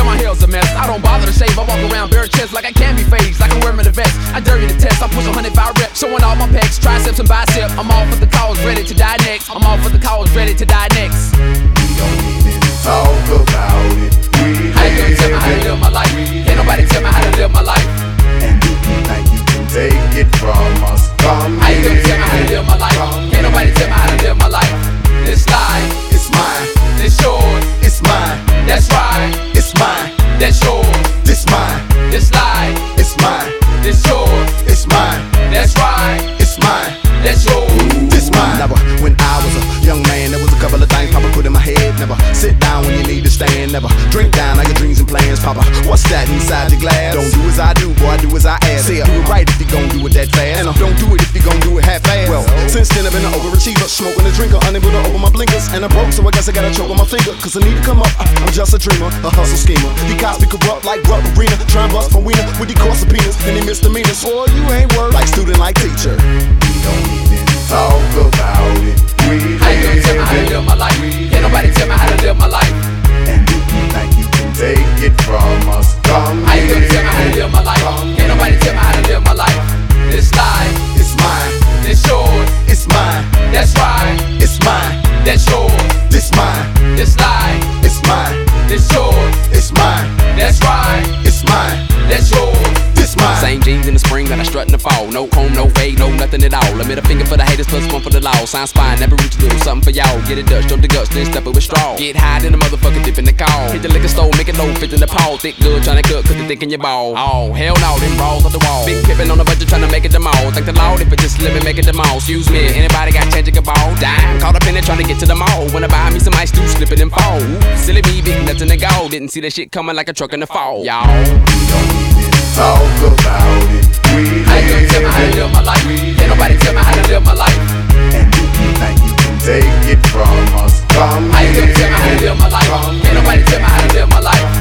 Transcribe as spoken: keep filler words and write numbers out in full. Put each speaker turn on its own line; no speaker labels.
Yeah, my hair's a mess. I don't bother to shave. I walk around bare chest like I can be phased, like I'm wearing a vest. I dare you to test. I push a hundred five reps, showing all my pecs, triceps and bicep. I'm all for the cause, ready to die next. I'm all for the cause, ready to die next.
We don't even talk about it. We
How you gonna tell me how to live my life? Can't nobody tell me how to live my life.
And if you think you can take it from us, come
How you
here.
gonna tell me how to live my life? Can't nobody tell me how to live my life. This life,
It's mine,
this yours.
it's mine,
That's right,
it's mine,
that's yours.
this mine,
This life,
it's mine,
this yours.
it's mine,
That's right,
it's mine,
that's yours.
this mine. Never, when I was a young man, there was a couple of things Papa put in my head. Never sit down when you need to stand. Never drink down all your dreams and plans. Papa, what's that inside your glass? Don't do as I do, boy, do as I ask. Say, do it right if you gon' do it that fast. And uh, don't do it if you gon' do it half-fast. Well, since then I've been an overachiever, smoking a drinker, unable to open my blinkers. And I broke, so I guess I gotta choke on my finger. Cause I need to come up, uh, I'm just a dreamer, a hustle schemer. He cops me corrupt like rubber arena. Try and bust my wiener with the course subpoenas and they misdemeanors. Boy, you ain't worth like student, like teacher. We don't even talk about it. We
How you gonna tell me how to live my life? Can't nobody tell me how to live my life.
And if you think you can take it from us, come
How you gonna
here.
tell me how to live my life? Can't nobody tell me how to live my life. This life,
It's mine,
this yours.
it's mine,
That's right,
it's mine,
that's yours.
this mine,
This life,
it's mine,
this yours.
it's mine,
That's right,
it's mine,
that's yours.
this mine.
Same jeans in the spring that I strut in the fall. No comb, no fade, no nothing at all. I made a finger for the haters, plus one for the law. Sign spine, never reach a little something for y'all. Get it Dutch, jump the guts, then step it with straw. Get high, then the motherfucker dip in the call. Hit the liquor store, make it low, fit in the paw. Thick good, tryna cook, cause they thick in your ball. Oh, hell no, them balls off the wall. Big pippin' on the budget, tryna make it the mall. Thank the Lord if it just let me make it the mall. Excuse me, anybody got change a ball? Dime, caught up in it, tryna get to the mall. Wanna buy me some ice, do slip it and fall. Ooh, silly me, big nuts in the gold. Didn't see that shit coming like a truck in the fall. Y'all.
We don't even talk about it. We
How you gonna tell me how to live my life? Can't nobody tell me how to live my life.
And if you think you can take it from us, come
How you
here.
gonna tell me how to live my life? Can't nobody tell me how to live my life.